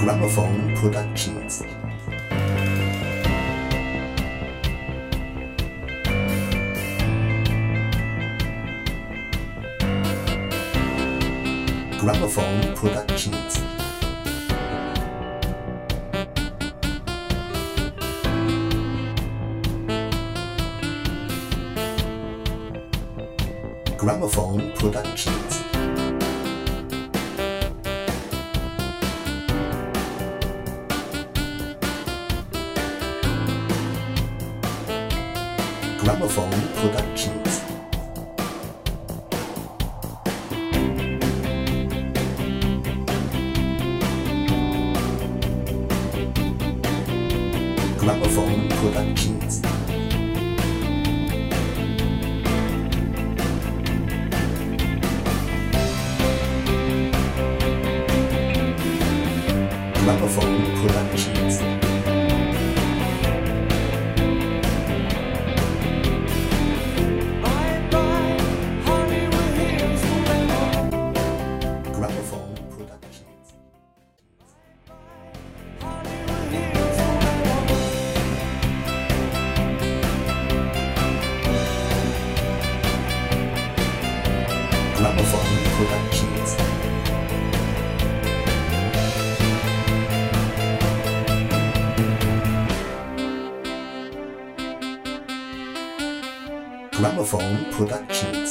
Gramophone Productions. Gramophone Productions. Gramophone Productions. Gramophone Productions. Gramophone Productions. Gramophone Productions. Gramophone Productions. Gramophone Productions. Gramophone Productions.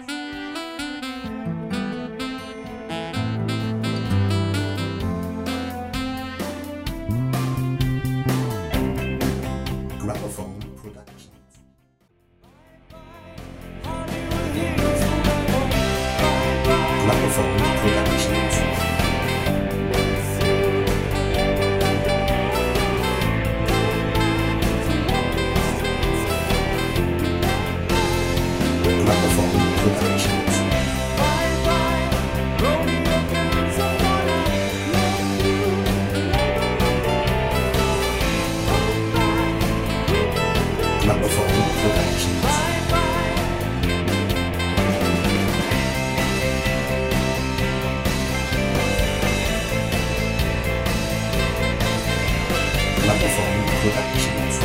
Gramophone Productions. Gramophone Productions. Gramophone Productions. Gramophone Productions. Gramophone Productions.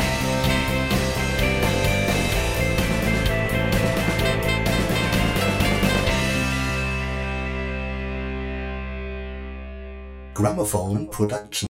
Gramophone Productions.